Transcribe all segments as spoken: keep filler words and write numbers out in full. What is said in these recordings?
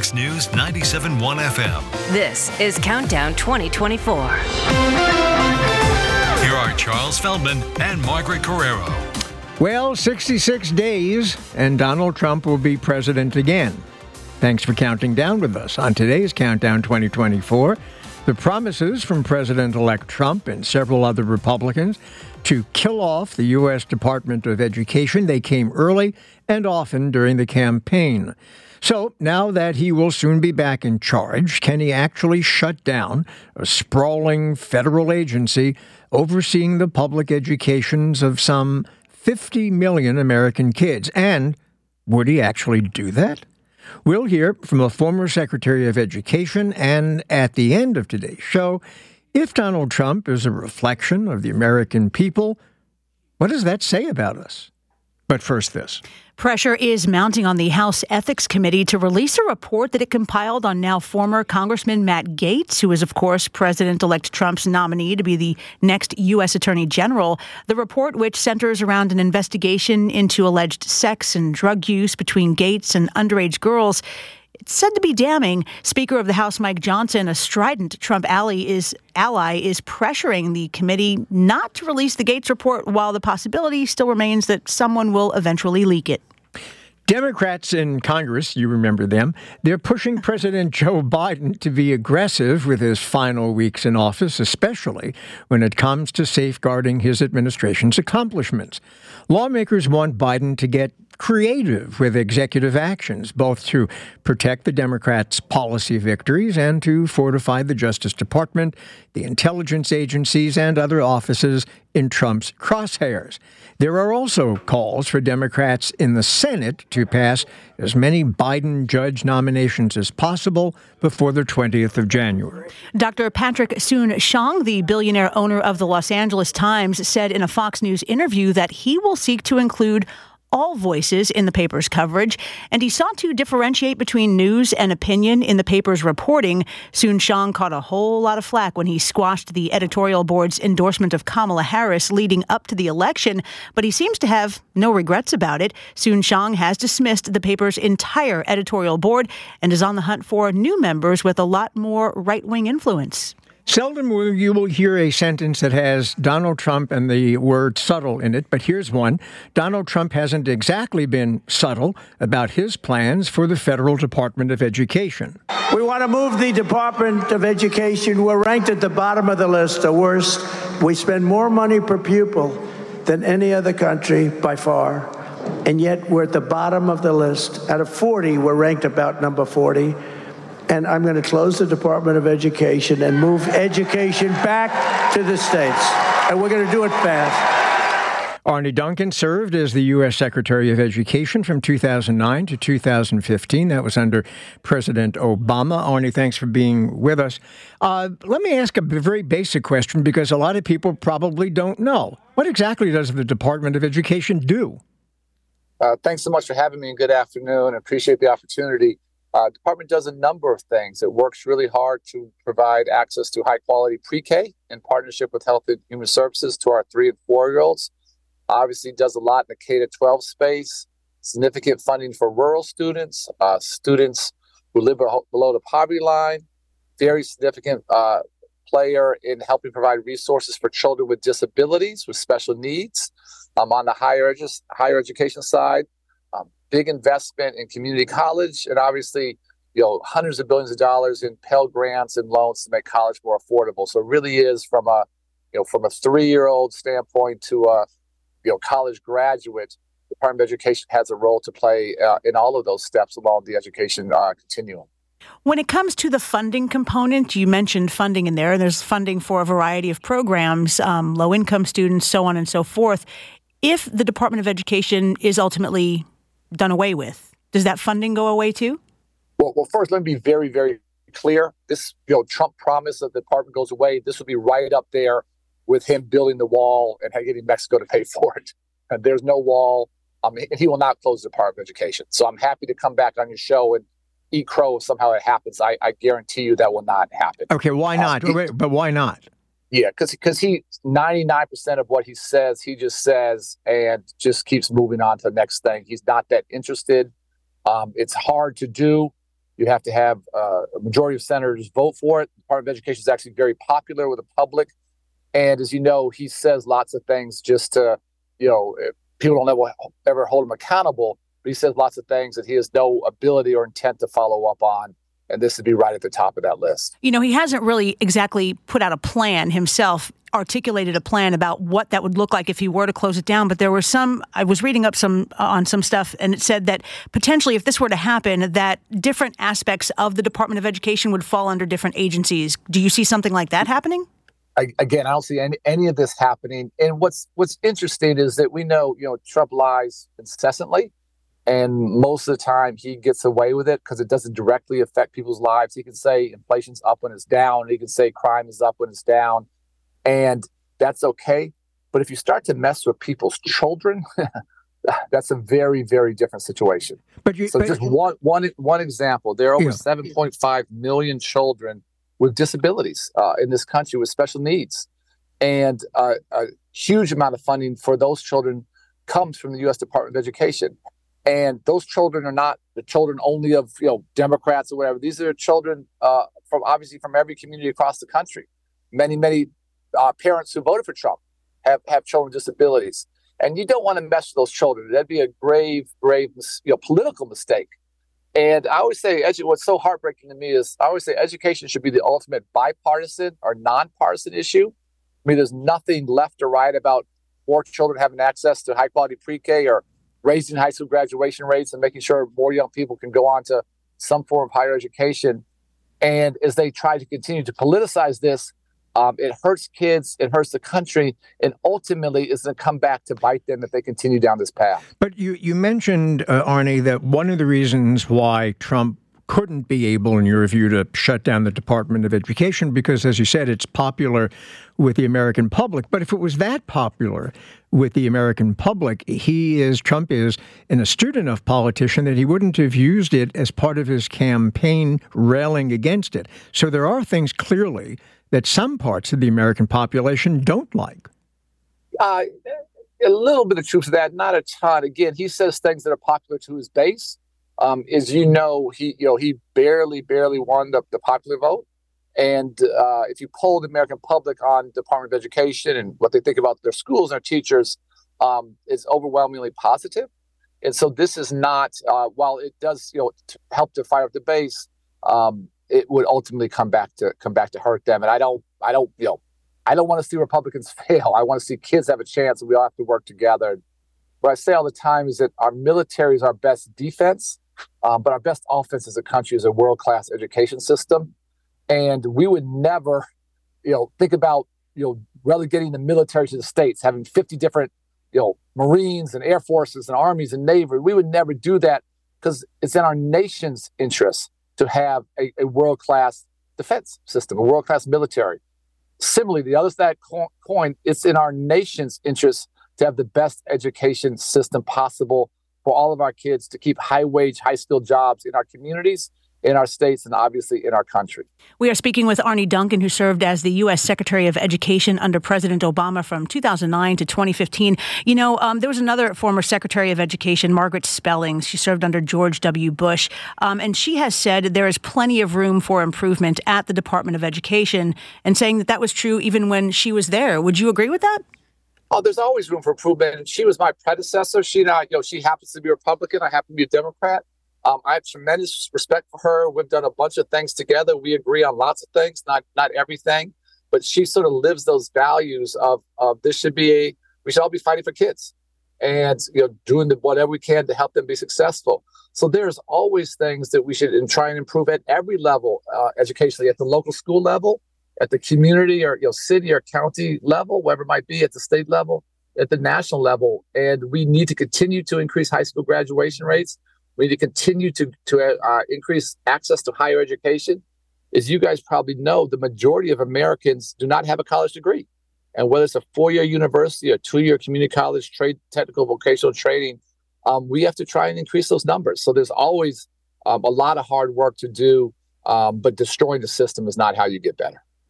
Fox News ninety-seven point one F M. This is Countdown twenty twenty-four. Here are Charles Feldman and Margaret Carrero. Well, sixty-six days, and Donald Trump will be president again. Thanks for counting down with us on today's Countdown twenty twenty-four. The promises from President-elect Trump and several other Republicans to kill off the U S Department of Education, they came early and often during the campaign. So now that he will soon be back in charge, can he actually shut down a sprawling federal agency overseeing the public educations of some fifty million American kids? And would he actually do that? We'll hear from a former Secretary of Education, and at the end of today's show, if Donald Trump is a reflection of the American people, what does that say about us? But first, this. Pressure is mounting on the House Ethics Committee to release a report that it compiled on now former Congressman Matt Gaetz, who is, of course, President-elect Trump's nominee to be the next U S Attorney General. The report, which centers around an investigation into alleged sex and drug use between Gaetz and underage girls, it's said to be damning. Speaker of the House Mike Johnson, a strident Trump ally, is ally, is pressuring the committee not to release the Gaetz report, while the possibility still remains that someone will eventually leak it. Democrats in Congress, you remember them, they're pushing President Joe Biden to be aggressive with his final weeks in office, especially when it comes to safeguarding his administration's accomplishments. Lawmakers want Biden to get creative with executive actions, both to protect the Democrats' policy victories and to fortify the Justice Department, the intelligence agencies, and other offices in Trump's crosshairs. There are also calls for Democrats in the Senate to pass as many Biden judge nominations as possible before the twentieth of January. Doctor Patrick Soon-Shiong, the billionaire owner of the Los Angeles Times, said in a Fox News interview that he will seek to include all voices in the paper's coverage, and he sought to differentiate between news and opinion in the paper's reporting. Soon-Shiong caught a whole lot of flack when he squashed the editorial board's endorsement of Kamala Harris leading up to the election, but he seems to have no regrets about it. Soon-Shiong has dismissed the paper's entire editorial board and is on the hunt for new members with a lot more right-wing influence. Seldom will you will hear a sentence that has Donald Trump and the word subtle in it, but here's one. Donald Trump hasn't exactly been subtle about his plans for the Federal Department of Education. We want to move the Department of Education. We're ranked at the bottom of the list, the worst. We spend more money per pupil than any other country by far, and yet we're at the bottom of the list. Out of forty, we're ranked about number forty. And I'm going to close the Department of Education and move education back to the states. And we're going to do it fast. Arne Duncan served as the U S Secretary of Education from two thousand nine to two thousand fifteen. That was under President Obama. Arne, thanks for being with us. Uh, let me ask a very basic question, because a lot of people probably don't know. What exactly does the Department of Education do? Uh, thanks so much for having me, and good afternoon. I appreciate the opportunity. Uh, department does a number of things. It works really hard to provide access to high-quality pre-K in partnership with Health and Human Services to our three- and four-year-olds. Obviously does a lot in the K to twelve space, significant funding for rural students, uh, students who live below the poverty line, very significant uh, player in helping provide resources for children with disabilities, with special needs. Um, on the higher, edu- higher education side, um, big investment in community college, and obviously, you know, hundreds of billions of dollars in Pell Grants and loans to make college more affordable. So it really is from a, you know, from a three-year-old standpoint to a, you know, college graduate. The Department of Education has a role to play uh, in all of those steps along the education uh, continuum. When it comes to the funding component, you mentioned funding in there. There's funding for a variety of programs, um, low-income students, so on and so forth. If the Department of Education is ultimately done away with, does that funding go away too? Well, well, first, let me be very, very clear. This, you know, Trump promised that the department goes away. This would be right up there with him building the wall and getting Mexico to pay for it. And there's no wall. Um, and he will not close the Department of Education. So I'm happy to come back on your show and eat crow if somehow it happens. I, I guarantee you that will not happen. Okay, why not? Um, Wait, but why not? Yeah, because because he ninety-nine percent of what he says, he just says and just keeps moving on to the next thing. He's not that interested. Um, it's hard to do. You You have to have uh, a majority of senators vote for it. The Department of Education is actually very popular with the public. And as you know, he says lots of things just to, you know, people don't ever, ever hold him accountable, but he says lots of things that he has no ability or intent to follow up on. And this would be right at the top of that list. You know, he hasn't really exactly put out a plan himself, articulated a plan about what that would look like if he were to close it down. But there were some, I was reading up some uh, on some stuff, and it said that potentially if this were to happen, that different aspects of the Department of Education would fall under different agencies. Do you see something like that happening? I, again, I don't see any, any of this happening. And what's what's interesting is that we know, you know, Trump lies incessantly. And most of the time he gets away with it because it doesn't directly affect people's lives. He can say inflation's up when it's down. He can say crime is up when it's down. And that's okay. But if you start to mess with people's children, that's a very, very different situation. But you, so but, just one, one, one example, there are over yeah. seven point five million children with disabilities uh, in this country with special needs. And uh, a huge amount of funding for those children comes from the U S Department of Education. And those children are not the children only of, you know, Democrats or whatever. These are children uh, from obviously from every community across the country. Many, many uh, parents who voted for Trump have, have children with disabilities. And you don't want to mess with those children. That'd be a grave, grave, you know, political mistake. And I always say, edu- what's so heartbreaking to me is I always say education should be the ultimate bipartisan or nonpartisan issue. I mean, there's nothing left or right about more children having access to high quality pre-K or raising high school graduation rates and making sure more young people can go on to some form of higher education. And as they try to continue to politicize this, um, it hurts kids, it hurts the country, and ultimately is going to come back to bite them if they continue down this path. But you, you mentioned, uh, Arnie, that one of the reasons why Trump couldn't be able, in your view, to shut down the Department of Education, because, as you said, it's popular with the American public. But if it was that popular with the American public, he is, Trump is, an astute enough politician that he wouldn't have used it as part of his campaign railing against it. So there are things clearly that some parts of the American population don't like. Uh, a little bit of truth to that, not a ton. Again, he says things that are popular to his base. Um, as you know, he you know he barely, barely won the, the popular vote. And uh, if you poll the American public on Department of Education and what they think about their schools and their teachers, um, it's overwhelmingly positive. And so this is not, uh, while it does you know to help to fire up the base, um, it would ultimately come back to come back to hurt them. And I don't, I don't, you know, I don't want to see Republicans fail. I want to see kids have a chance, and we all have to work together. What I say all the time is that our military is our best defense. Um, but our best offense as a country is a world-class education system. And we would never, you know, think about, you know, relegating the military to the states, having fifty different, you know, Marines and Air Forces and armies and Navy. We would never do that because it's in our nation's interest to have a, a world-class defense system, a world-class military. Similarly, the other side of that coin, it's in our nation's interest to have the best education system possible for all of our kids to keep high-wage, high-skilled jobs in our communities, in our states, and obviously in our country. We are speaking with Arnie Duncan, who served as the U S Secretary of Education under President Obama from two thousand nine to twenty fifteen. You know, um, there was another former Secretary of Education, Margaret Spellings. She served under George W. Bush, um, and she has said there is plenty of room for improvement at the Department of Education, and saying that that was true even when she was there. Would you agree with that? Oh, there's always room for improvement. And she was my predecessor. She and I, you know, she happens to be a Republican. I happen to be a Democrat. Um, I have tremendous respect for her. We've done a bunch of things together. We agree on lots of things, not not everything. But she sort of lives those values of, of this should be a, we should all be fighting for kids and, you know, doing the, whatever we can to help them be successful. So there's always things that we should and try and improve at every level, uh, educationally, at the local school level, at the community or you know city or county level, wherever it might be, at the state level, at the national level. And we need to continue to increase high school graduation rates. We need to continue to, to uh, increase access to higher education. As you guys probably know, the majority of Americans do not have a college degree. And whether it's a four-year university or two-year community college, trade, technical, vocational training, um, we have to try and increase those numbers. So there's always um, a lot of hard work to do, um, but destroying the system is not how you get better.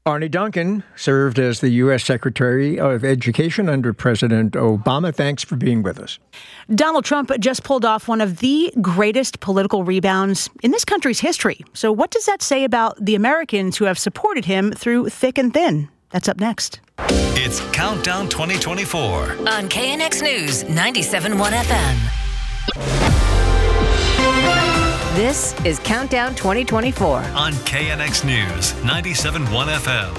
Arne Duncan served as the U S Secretary of Education under President Obama. Thanks for being with us. Donald Trump just pulled off one of the greatest political rebounds in this country's history. So what does that say about the Americans who have supported him through thick and thin? That's up next. It's Countdown twenty twenty-four on K N X News ninety-seven point one F M. This is Countdown twenty twenty-four on K N X News ninety-seven point one F M.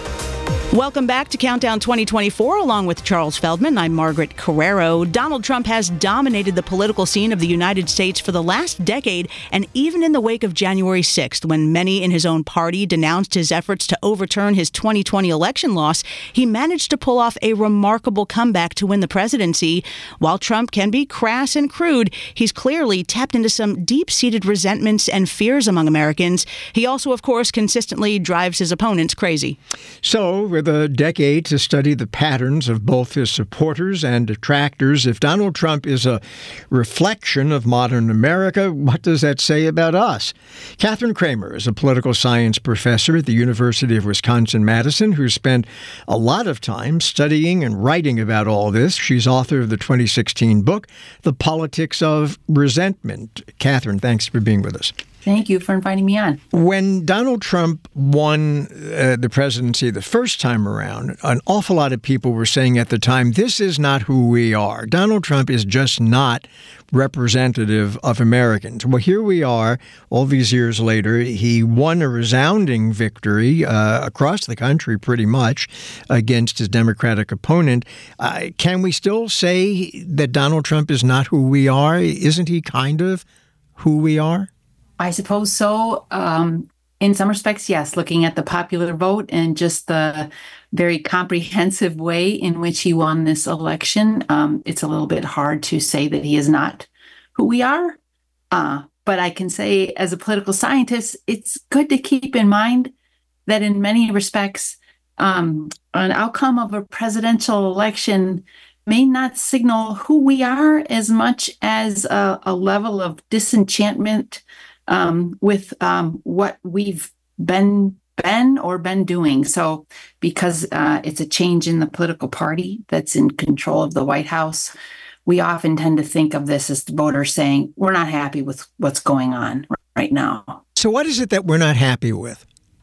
Welcome back to Countdown twenty twenty-four, along with Charles Feldman. I'm Margaret Carrero. Donald Trump has dominated the political scene of the United States for the last decade, and even in the wake of January sixth, when many in his own party denounced his efforts to overturn his twenty twenty election loss, he managed to pull off a remarkable comeback to win the presidency. While Trump can be crass and crude, he's clearly tapped into some deep-seated resentments and fears among Americans. He also, of course, consistently drives his opponents crazy. So, with a decade to study the patterns of both his supporters and detractors, if Donald Trump is a reflection of modern America, what does that say about us? Catherine Kramer is a political science professor at the University of Wisconsin-Madison who spent a lot of time studying and writing about all this. She's author of the twenty sixteen book, The Politics of Resentment. Catherine, thanks for being with us. Thank you for inviting me on. When Donald Trump won uh, the presidency the first time around, an awful lot of people were saying at the time, this is not who we are. Donald Trump is just not representative of Americans. Well, here we are, all these years later. He won a resounding victory uh, across the country, pretty much, against his Democratic opponent. Uh, can we still say that Donald Trump is not who we are? Isn't he kind of who we are? I suppose so. Um, in some respects, yes, looking at the popular vote and just the very comprehensive way in which he won this election, um, it's a little bit hard to say that he is not who we are. Uh, but I can say as a political scientist, it's good to keep in mind that in many respects, um, an outcome of a presidential election may not signal who we are as much as a, a level of disenchantment Um, with um, what we've been been or been doing. So because uh, it's a change in the political party that's in control of the White House, we often tend to think of this as the voters saying, we're not happy with what's going on right now. So what is it that we're not happy with?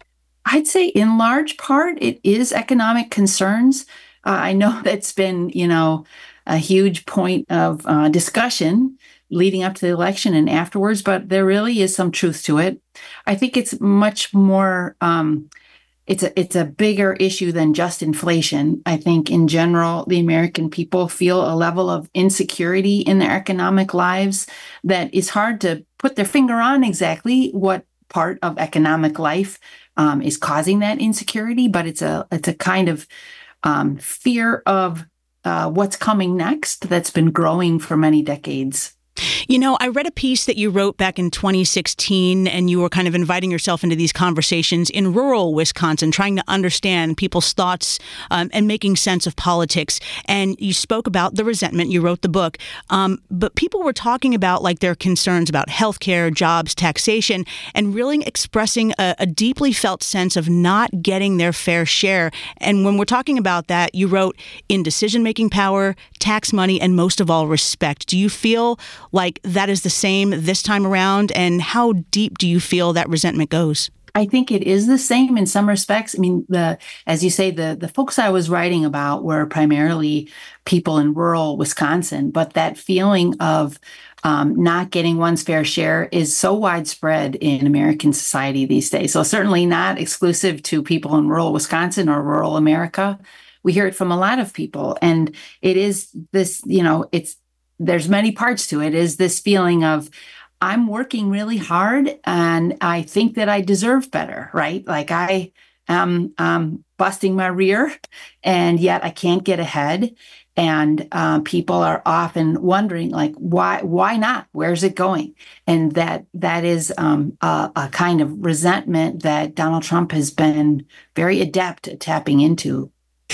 I'd say in large part, it is economic concerns. Uh, I know that's been, you know, a huge point of uh, discussion leading up to the election and afterwards, but there really is some truth to it. I think it's much more, um, it's a it's a bigger issue than just inflation. I think in general, the American people feel a level of insecurity in their economic lives that is hard to put their finger on exactly what part of economic life um, is causing that insecurity, but it's a it's a kind of um, fear of uh, what's coming next that's been growing for many decades. You know, I read a piece that you wrote back in twenty sixteen, and you were kind of inviting yourself into these conversations in rural Wisconsin, trying to understand people's thoughts um, and making sense of politics. And you spoke about the resentment. You wrote the book. Um, but people were talking about like their concerns about healthcare, jobs, taxation, and really expressing a, a deeply felt sense of not getting their fair share. And when we're talking about that, you wrote in decision-making power, tax money, and most of all, respect. Do you feel like that is the same this time around? And how deep do you feel that resentment goes? I think it is the same in some respects. I mean, the as you say, the the folks I was writing about were primarily people in rural Wisconsin, but that feeling of um, not getting one's fair share is so widespread in American society these days. So certainly not exclusive to people in rural Wisconsin or rural America. We hear it from a lot of people, and it is this, you know, it's there's many parts to it. Is this feeling of I'm working really hard and I think that I deserve better, right? Like I am um, busting my rear and yet I can't get ahead. And uh, people are often wondering, like, why, why not? Where's it going? And that that is um, a, a kind of resentment that Donald Trump has been very adept at tapping into.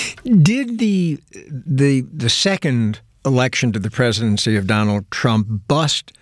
Did the the the second election to the presidency of Donald Trump bust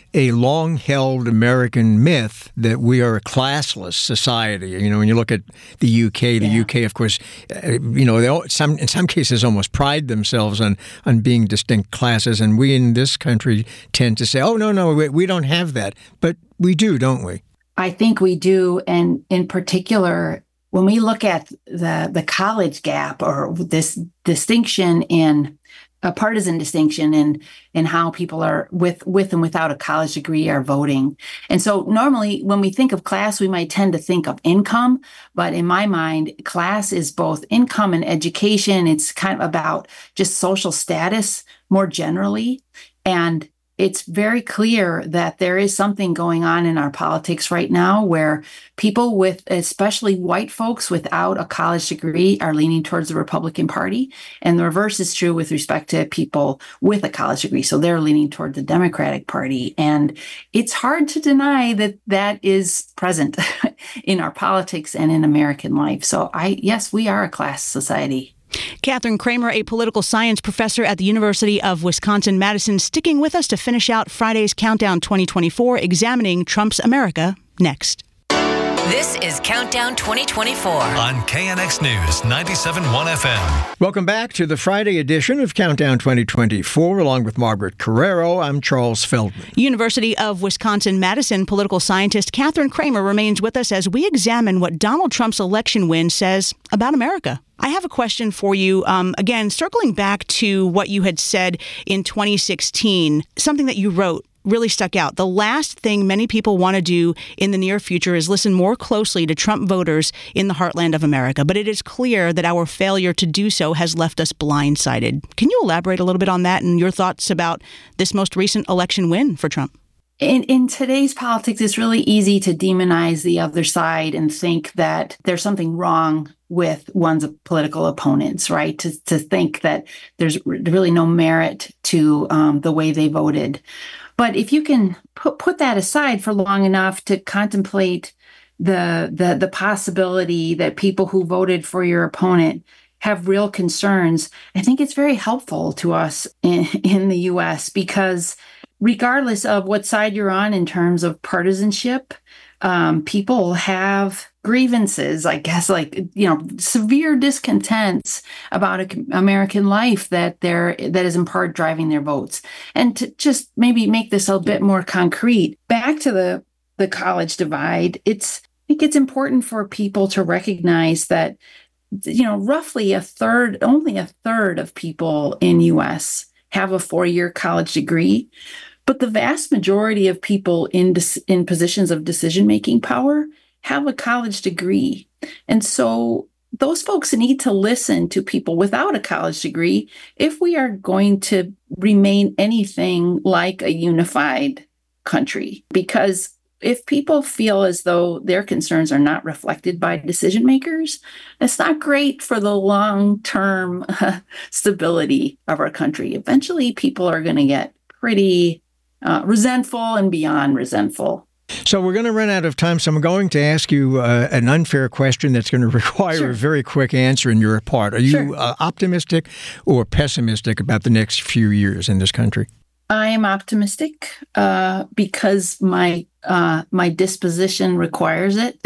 a long-held American myth that we are a classless society. You know, when you look at the U K, the yeah. U K, of course, uh, you know, they all, some in some cases almost pride themselves on, on being distinct classes. And we in this country tend to say, oh, no, no, we, we don't have that. But we do, don't we? I think we do. And in particular, when we look at the, the college gap or this distinction in a partisan distinction in, in how people are with, with and without a college degree are voting. And so normally when we think of class, we might tend to think of income. But in my mind, class is both income and education. It's kind of about just social status more generally. And it's very clear that there is something going on in our politics right now where people with, especially white folks without a college degree, are leaning towards the Republican Party. And the reverse is true with respect to people with a college degree. So they're leaning toward the Democratic Party. And it's hard to deny that that is present in our politics and in American life. So I, yes, we are a class society. Catherine Kramer, a political science professor at the University of Wisconsin-Madison, sticking with us to finish out Friday's Countdown twenty twenty-four, examining Trump's America next. This is Countdown twenty twenty-four on K N X News ninety-seven point one F M. Welcome back to the Friday edition of Countdown twenty twenty-four. Along with Margaret Carrero, I'm Charles Feldman. University of Wisconsin-Madison political scientist Catherine Kramer remains with us as we examine what Donald Trump's election win says about America. I have a question for you. Um, again, circling back to what you had said in twenty sixteen, something that you wrote really stuck out. The last thing many people want to do in the near future is listen more closely to Trump voters in the heartland of America. But it is clear that our failure to do so has left us blindsided. Can you elaborate a little bit on that and your thoughts about this most recent election win for Trump? In, in today's politics, it's really easy to demonize the other side and think that there's something wrong with one's political opponents, right? To, to think that there's really no merit to um, the way they voted. But if you can put, put that aside for long enough to contemplate the, the, the possibility that people who voted for your opponent have real concerns, I think it's very helpful to us in, in the U S because regardless of what side you're on in terms of partisanship, um, people have grievances, I guess, like, you know, severe discontents about a, American life that they're, that is in part driving their votes. And to just maybe make this a bit more concrete, back to the, the college divide, it's, I think it's important for people to recognize that, you know, roughly a third, only a third of people in U S have a four-year college degree. But the vast majority of people in in positions of decision-making power have a college degree. And so those folks need to listen to people without a college degree if we are going to remain anything like a unified country. Because if people feel as though their concerns are not reflected by decision makers, that's not great for the long-term uh, stability of our country. Eventually, people are going to get pretty uh, resentful and beyond resentful. So we're going to run out of time, so I'm going to ask you uh, an unfair question that's going to require sure. a very quick answer on your part. Are you sure. uh, optimistic or pessimistic about the next few years in this country? I am optimistic uh, because my uh, my disposition requires it.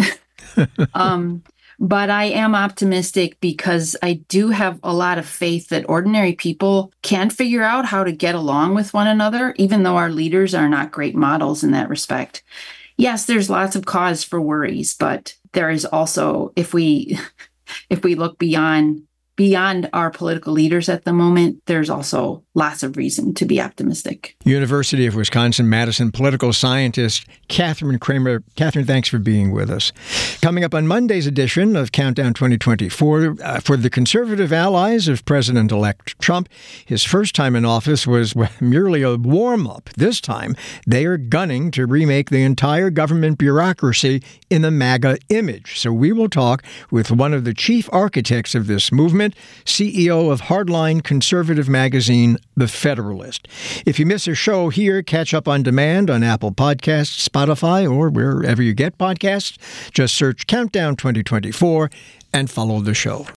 um, but I am optimistic because I do have a lot of faith that ordinary people can figure out how to get along with one another, even though our leaders are not great models in that respect. Yes, there's lots of cause for worries, but there is also, if we if we look beyond Beyond our political leaders at the moment, there's also lots of reason to be optimistic. University of Wisconsin-Madison political scientist Catherine Kramer. Catherine, thanks for being with us. Coming up on Monday's edition of Countdown twenty twenty-four, uh, for the conservative allies of President-elect Trump, his first time in office was merely a warm-up. This time, they are gunning to remake the entire government bureaucracy in the MAGA image. So we will talk with one of the chief architects of this movement, C E O of hardline conservative magazine, The Federalist. If you miss a show here, catch up on demand on Apple Podcasts, Spotify, or wherever you get podcasts. Just search Countdown twenty twenty-four and follow the show.